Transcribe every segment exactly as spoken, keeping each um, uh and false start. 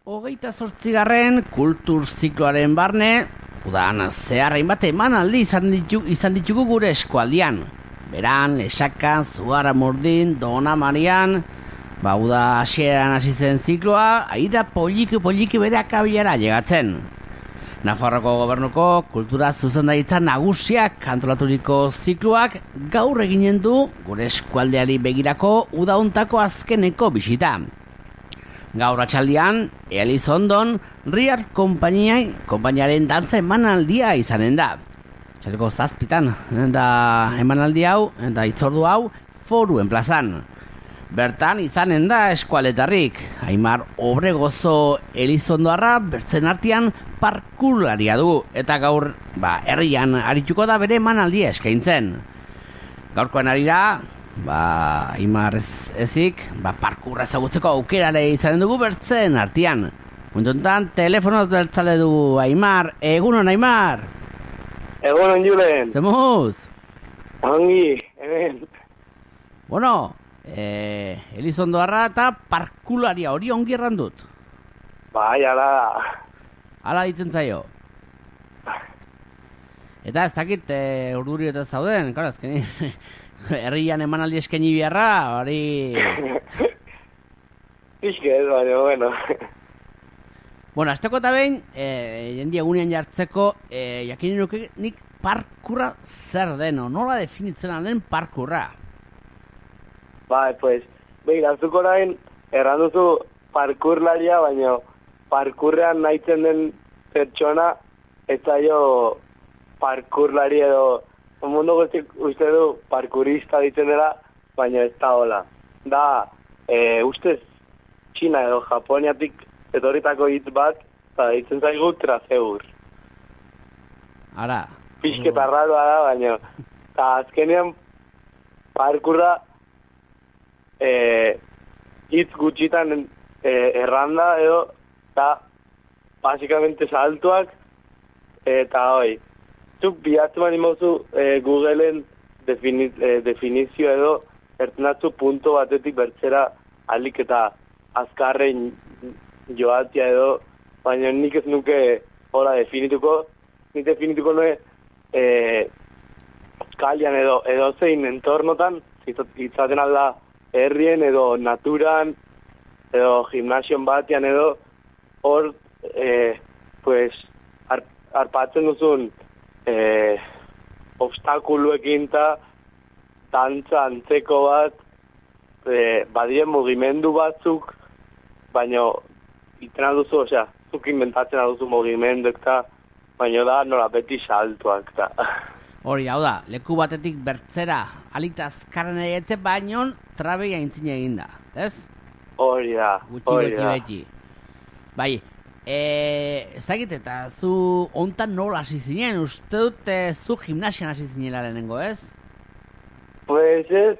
Hogeita zortzigarren kultur zikloaren barne, udan zehar hainbat emanaldi izan ditu, izan ditugu gure eskualdian. Beran, Lesakan, Zugarramurdin, Dona Marian, ba, uda hasieran hasi zen zikloa, aida poliki poliki bere akabilara llegatzen. Nafarroko gobernuko kultura zuzendaritza nagusiak antolaturiko zikloak gaur eginen du gure eskualdeari begirako udauntako azkeneko bisita. Gaur atxaldian, Elizondon, Riart konpainiaren dantza emanaldia izanen da. Txaleko zazpitan, da emanaldi hau, eta itzordu hau, Foruen plazan. Bertan izanen da eskualetarrik, Aimar Obregozo Elizondoarra bertzen artean parkurlaria du, eta gaur, ba, herrian arituko da bere emanaldia eskaintzen. Gaurkoan arira, ba, Aimar ez, ezik, ba, parkurra ezagutzeko aukerare izanen dugu bertzen artean. Muntuntan, telefonoz bertzale dugu Aimar. Egunon, Aimar! Egunon, Julen! Zemuz! Ongi, hemen. Bueno, eh, Elizondoarra eta parkularia hori ongi errandut. Bai, ala da. Hala ditzen zaio. Eta ez dakit e, urduri eta zauden, karo, azkeni herrian emanaldi eskaini biharra, hori... Pixke ez, baina, bueno. Bueno, azteko eta behin, e, jendia egunean jartzeko, e, jakin nuke nik parkurra zer deno, nola definitzen den parkurra? Bai, pues, behin, azuko orain, erranduzu parkurlaria, baina parkurrean nahitzen den pertsona, ez zaio parkurlari edo, mundu guztik uste du parkurista ditzen dela, baina ez da hola. Da, e, ustez, Txina edo Japoniatik etorritako hitz bat, eta ditzen zaigu trazeur. Ara. Pixketa raroa da, baina, eta azkenean parkurra e, hitz gutxitan e, erranda edo, eta basikamente saltuak, eta hoi, zuk bilatu mani mozu e, Googleen defini, e, definizio edo ertenatzu punto batetik bertzera alik eta azkarrein joatia edo, baina nik ez nuke hola definituko, nik definituko nue e, kalian edo, edo zein entornotan, itzaten alda herrien edo naturan, edo gimnasion batian edo, hor, eh, pues, ar, arpatzen duzun eh, obstakuluekin eta dantza antzeko bat, eh, badien mugimendu batzuk, baina itena duzu, osea, zuk inventatzen duzu mugimendu eta baina da nola beti saltuak eta. Hori, hau da, leku batetik bertzera, alita azkarren eretze, baino trabei aintzine eginda, ez? Hori da, hori da. Beti. Bai, e, ez dakit eta zu ontan nola hasi zinen, uste dut zu gimnasian hasi zinela lehenengo, ez? Pues ez,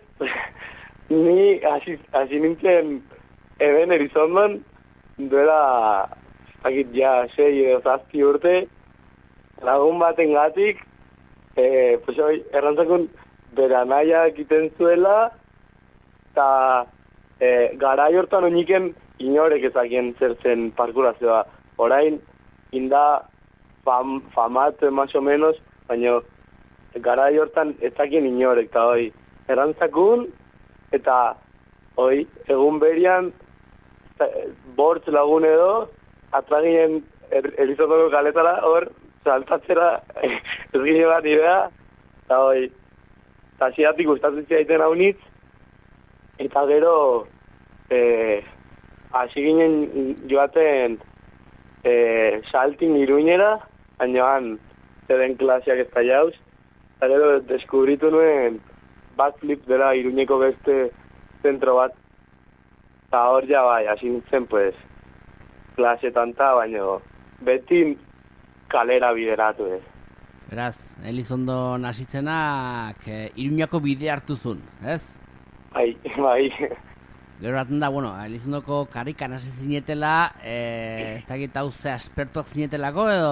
ni hasi, hasi nintzen eben Elizondon, duela, ez dakit ja, sei edo zazpi urte, lagun baten gatik, e, pues hoi, errantzakun bera naia egiten zuela, eta e, garai hortan oiniken inorek ezakien zer zen parkurazioa. Orain, inda fam, famat, más o menos, baina garai hortan ezakien inorek, eta hoi, erantzakun, eta hoi, egun berian, bortz lagun edo, atraginen er, Elizondoko kaletara, hor, saltatzera, ez gine bat idea, eta hoi, eta zidatik gustatzen zidaiten hau nitz, eta gero, eh, hasi ginen joaten e, saltin Iruñera, bainoan zeden klaseak ez da jauz, eta gero deskubritu nuen backflip dela Iruñeko beste zentro bat, eta hor ja bai, hasi nintzen, pues, klasetan ta, baino beti kalera bideratu ez. Beraz, Elizondon hasitzenak e, Iruñako bide hartuzun, ez? Bai, bai. Gero raten da, bueno, Elizondoko karikan hasi zinetela, e, ez dakit hau ze aspertuak zinetelako edo...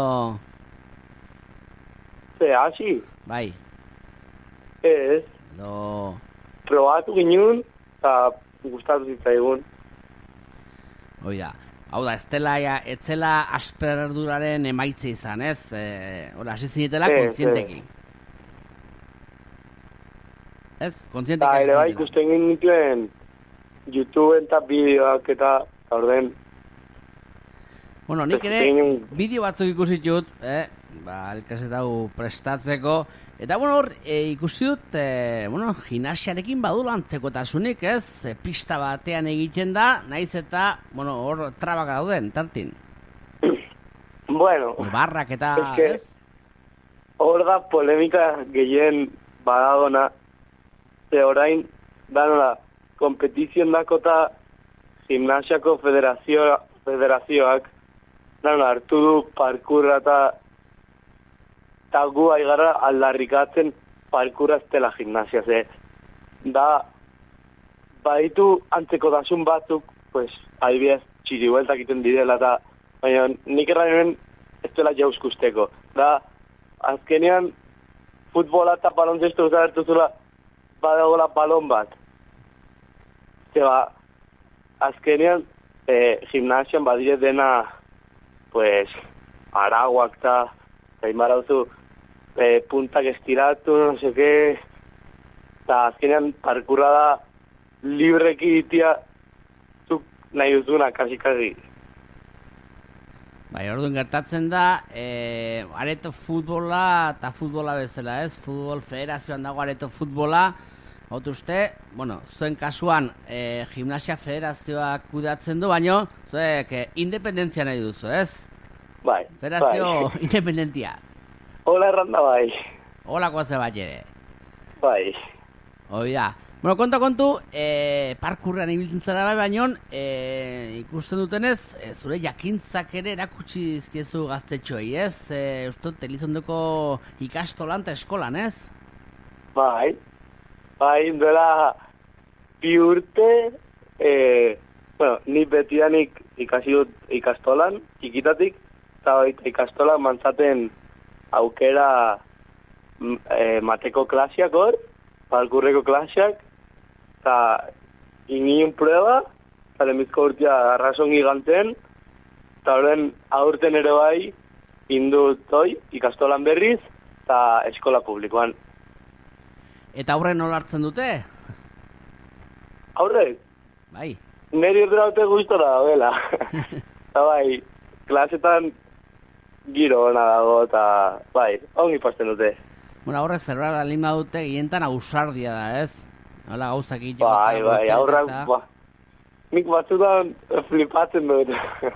Ze, hasi? Bai. Ez. Edo... Probatu ginen, eta gustatu zitzaigun. Hoi da. Hau da, ez dela, ez zela asperduraren emaitze izan, ez? E, Hora, hasi zinetela Ez, kontzienteki. Ez? Kontzienteki Eta hasi ere bai zinetela. ikusten gintuen YouTubeen eta bideoak eta orden. Bueno, nik ere Ikusten- bideo batzuk ikusi dut, eh? Ba, elkaseta hau prestatzeko. Eta, bueno, hor, e, ikusi dut, e, bueno, gimnasiarekin badula antzekotasunik, ez? E, pista batean egiten da, naiz eta, bueno, hor trabak dauden, tartin. Bueno, E, barrak eta, Es que- ez? hor da polemika gehien badagona, ze orain, da nola, kompetizion dakota gimnasiako federazio, federazioak, da nola, hartu du parkurra eta eta gu aigara aldarrikatzen parkurra ez dela gimnasia, ze da, baditu antzekotasun batzuk, pues, adibidez, txiribueltak egiten direla, eta, baina nik errainen ez dela jauzkusteko. Da, azkenean, futbola eta baloncesto usabertuzula badagoela balon bat. Zeba, azkenean, eh, gimnasian badire dena, pues, araguak eta, eta inbarauzu, eh, puntak estiratu, no seke, eta azkenean parkurra da libreki itia zuk nahi duzuna, kasi-kasi. Bai, orduan gertatzen da, e, areto futbola eta futbola bezala, ez? Futbol federazioan dago areto futbola, hau uste, bueno, zuen kasuan e, gimnasia federazioak kudeatzen du, baino, zuek e, independentzia nahi duzu, ez? Bai, Federazio bai. independentia. Hola erranda bai, Holako ze bat ere. bai. Hoi da. Bueno, konta kontu, e, parkurrean ibiltzen zara bai, baino, e, ikusten dutenez, e, zure jakintzak ere erakutsi dizkiezu gaztetxoei, ez? E, uste dut, Elizondoko ikastolan eta eskolan, ez? Bai, bai, duela bi urte, e, bueno, ni betidanik ikasi dut ikastolan, txikitatik, eta baita ikastolan mantzaten aukera m- e, mateko klasiak hor, parkurreko klasiak, eta iniun prueba, eta lemizko urtea arrasongi gantzen, eta horren aurten ere bai, indut hoi, ikastolan berriz, eta eskola publikoan. Eta aurre nola hartzen dute? Aurrek, Bai. neri erdera dute gustora dagoela. Eta bai, klasetan giro ona dago, eta bai, ongi pasten dute. Bueno, aurre zerbait alin badute, gientan ausardia da, ez? Hala gauzak egiteko. Bai, eta bai, urteak aurrak, eta- ba, nik batzutan flipatzen dut.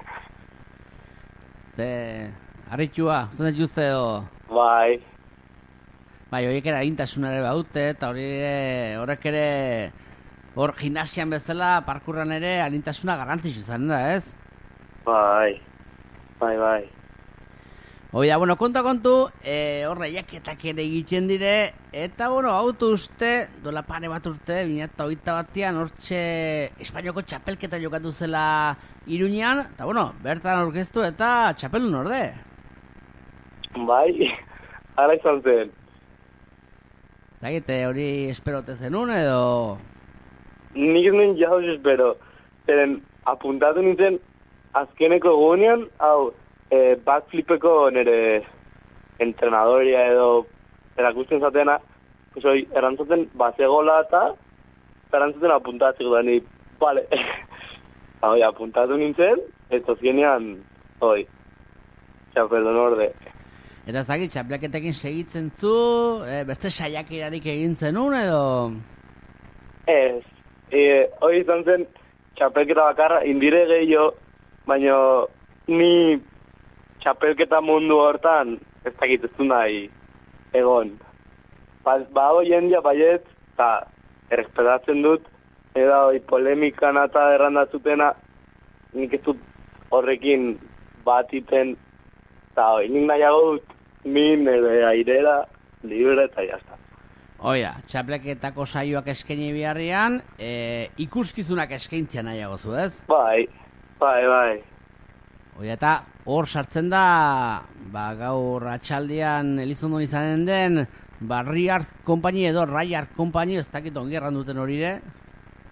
Ze, harritxua, usten dut uste edo... Bai, Bai, horiek ere arintasunare baute, eta hori ere, horrek ere, hor gimnasian bezala, parkurran ere, arintasuna garrantzitsu izan da, ez? bai, bai, bai. Hoi da, bueno, konta kontu, e, hor lehiaketak ere egiten dire, eta, bueno, auto uste, dola pare bat urte, bi mila hogeita batean, hortxe Espainiako txapelketa jokatu zela Iruñean, eta, bueno, bertan aurkeztu eta txapelun orde. Bai, ara izan zen. Zagite, hori esperote zenun edo... Nik ez nuen jauz espero. Zeren, apuntatu nintzen azkeneko egunean, hau, e, backflipeko nire entrenadoria edo erakusten zatena, pues hoi, erantzaten bazegola eta erantzuten apuntatzeko da ni, vale. Hoi, apuntatu nintzen, eta azkenean, hoi, txapeldun orde. Eta zagit, txapelketekin segitzen zu, e, beste saiakerarik egin zenun edo... Ez, e, hoi izan zen txapelketa bakarra, indire gehiago, baina ni txapelketa mundu hortan ez dakit ez du nahi egon. Ba, bago jendia baiet, eta errespetatzen dut, eta hoi polemikana eta errandatzutena, nik ez dut horrekin bat iten, eta hoi, nik nahiago dut min, edo airera, libre, eta jazta. Oia, txapelketako saioak eskaini biharrian, e, ikuskizunak eskaintzia nahiago zu, ez? Bai, bai, bai. Oia, eta hor sartzen da, ba, gaur atxaldian Elizondon izanen den, ba, Riart Company edo Raiart Company, ez dakit ongi erran duten hori ere.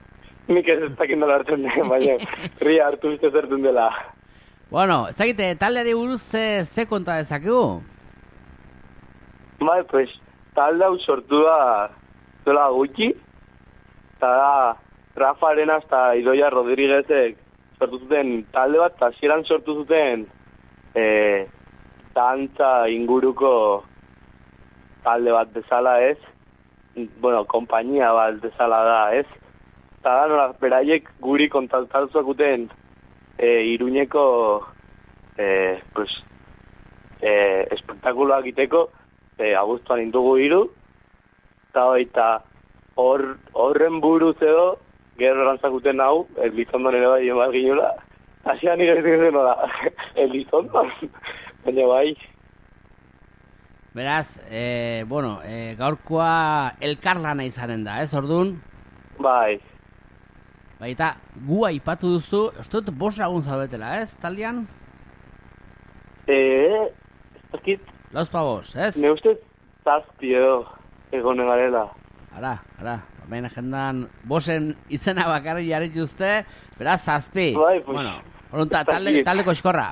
nik ez ez dakit nola hartzen den, baina ria hartu uste zertun dela. Bueno, ez dakite, taldeari buruz ze, ze konta dezakegu? Bai, pues, talde hau sortu da zola gutxi, eta da Rafa Arenas eta Idoia Rodriguezek sortu zuten talde bat, eta hasieran sortu zuten e, dantza inguruko talde bat bezala ez, bueno, kompainia bat bezala da ez, eta da nola, beraiek guri kontaktatuakuten e, Iruñeko e, pues, e, espektakuloak iteko, e, abuztuan intugu hiru, eta baita hor, horren buruz edo, gero erantzakuten hau, Elizondon ere bai eman ginula, hasian nire ez nola, Elizondon, baina bai. Beraz, e, bueno, e, gaurkoa elkarlana izanen da, ez, orduan? Bai. Baita, gu aipatu duzu, ez dut bost lagun zaudetela, ez, taldean? Eh, ez dakit, Lauzpa bost, ez? ne ustez zazpi edo egonen garela. Ara, ara, baina agendan bosen izena bakarri jarritu uste, beraz, zazpi. Bai, pues, bueno, orduan, ta, talde, taldeko eskorra.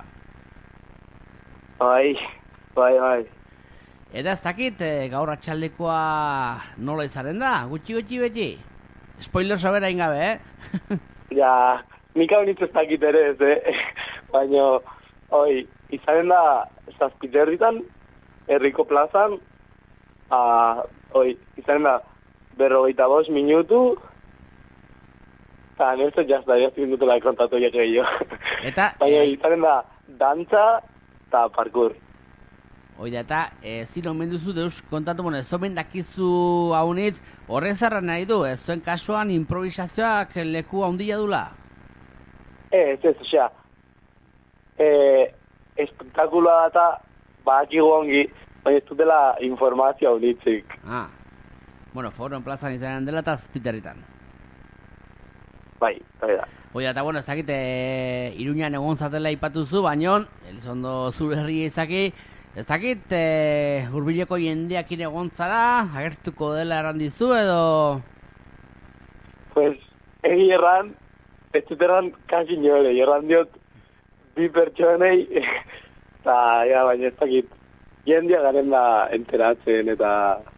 Bai, bai, bai. Eta ez dakit, e, gaur atxaldekoa nola izaren da, gutxi gutxi beti. Spoiler sobera ingabe, eh? Ja, nik hau nitz ez dakit ere ez, eh? Baina, oi, izaren da zazpiterritan, herriko plazan, a, oi, izaren da berrogeita bost minutu, eta nesto jazta, jazta dutela kontatu jak gehiago. Eta, baina e, izaren da dantza eta parkour. Oida, eta e, zin omen duzu deus kontatu, bueno, ez omen dakizu haunitz, horrezarra nahi du, ez zuen kasuan improvisazioak leku handia dula? Ez, ez, osea, e, espektakuloa eta badakigu ongi, baina ez dutela informazio haunitzik. Ah, bueno, Foron plazan izanen dela eta Azpiterritan. Bai, bai da. Oida, eta bueno, ez dakit, e, Iruñan egon zatela ipatuzu, baino, Elizondo zure herria izaki, ez dakit, e, hurbileko jendeakin egon zara, agertuko dela erran dizu edo... Pues, egi erran, ez dut erran kasi nire, erran diot bi pertsonei, eta, ja, baina ez dakit, jendea garen da enteratzen, eta...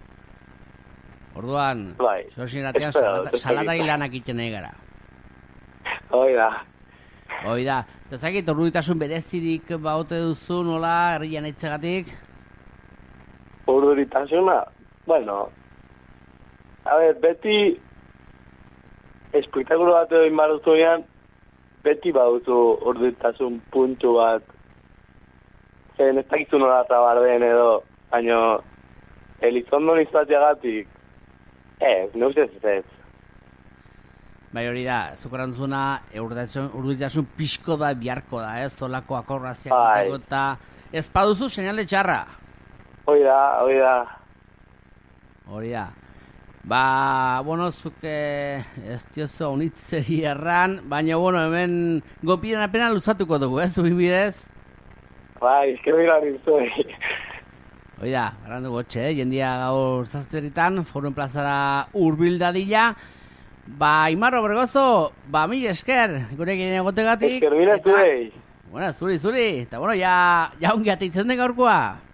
Orduan, bai, zorzin ratean espero, salata, ez salata dakit. hilanak iten nahi gara. Hoi da. Hoi da, eta ez dakit, orduritasun berezirik baute duzu nola herrian eitzegatik? Urduritasuna, bueno, a ver, beti espektakulo bat egin baduzunean, beti baduzu urduritasun puntu bat. Zen ez dakizu nola trabar den edo, baina Elizondon izateagatik, ez, ne ustez ez. Bai hori da, zukoran zuna, urduritasun pixko da biharko da, ez? Zolako akorraziak Bai. egiteko eta ez baduzu seinale txarra. Hoi da, hoi da. Hori da. Ba, bueno, zuke ez diozu haunitzeri erran, baina, bueno, hemen gopien apena luzatuko dugu, ez? Zubin bidez? Bai, eskerrik nintzui. Hoi da, barrandu gotxe, eh? Jendia gaur zazpiterritan, Forum plazara urbil dadila. Ba, Imarro Bergozo, ba, mil esker, gurekin egotegatik. Esker mila zuei. Bueno, zuri, zuri. Eta, bueno, ja, ja ongi ateitzen den gaurkoa.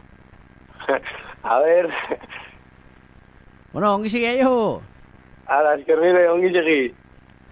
A ver. Bueno, ongi segi aio. Ala, esker mila, ongi segi.